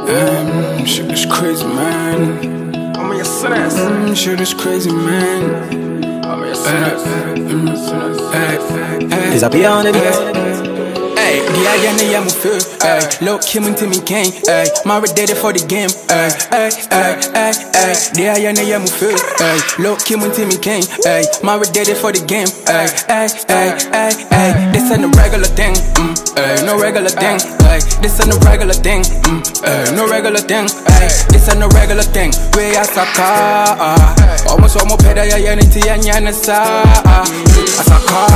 Shit is crazy, man. I'm your son ass. Shit is crazy, man. I'm your son ass. Is I be on it? Hey, the idea na yamu feel. Hey, look him into me cane. Hey, married dead for the game. Hey, the idea na yamu feel. Hey, look him into me cane. Hey, married dead for the game. Hey, this ain't a regular thing. No regular thing. This ain't a regular thing. No regular thing. This ain't a regular thing. We are saka. Almost better ya yanti ya nyana sa. Asaka.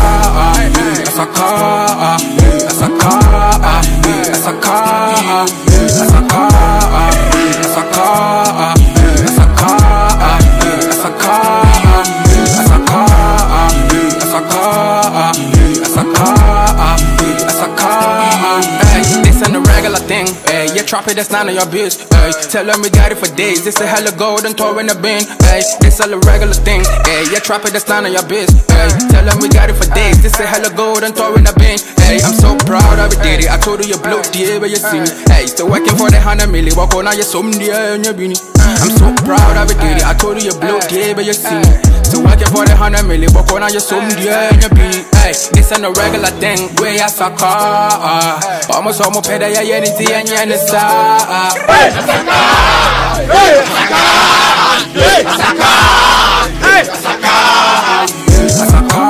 This ain't a regular thing. You trap it, that's none of your biz. Tell them we got it for days. This a hella golden tour in the bin. This a regular thing. You trap it, that's none of your biz. Tell them we got it for days. This a hella golden tour in the bin. I'm so proud of it, did it. I told you blow the where you see me. Still working for the 100 million. Walk on your some dear and your beanie. I'm so proud of it, did it. I told you blow the where you see me. Still working for the 100 million. Walk on your some dear and your beanie. This ain't a regular thing. Where you sucker. Almost better ya yanti and ya nessa. Hey, Asaka! Hey, Asaka! Hey, Asaka! Hey, Asaka! Asaka!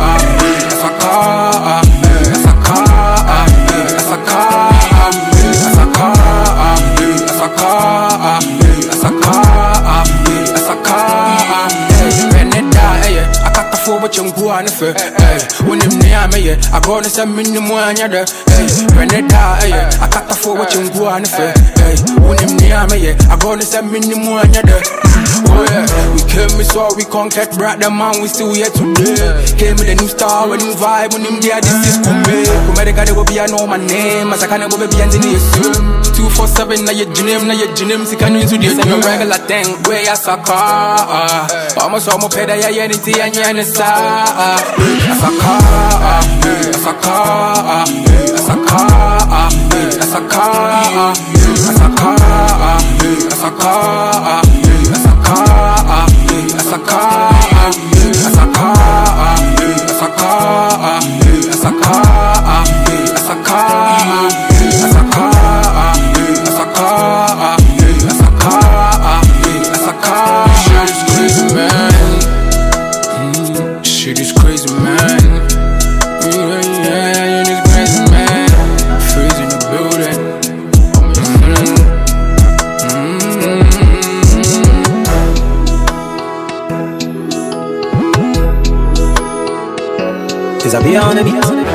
When him near me, I go to some minimum other. Renetta, I cut the forward and go on the fair. When him near me, I go to some minimum other. Oh, yeah, we came, we saw, we conquered, brought the man, we still here today. Came with a new star, a new vibe, when him there, this is Kumbe. Kumerica, they will be, I know my name, as I can't go be in the 247, now your gym, see, can you do this? I'm a regular thing, where you sucker. Almost better, ya yanti and ya nessa. Asaka, Asaka, Asaka, Asaka, Asaka, Asaka, shit is crazy, man. Yeah, it is crazy, man. Freeze in the building. Is I be on it?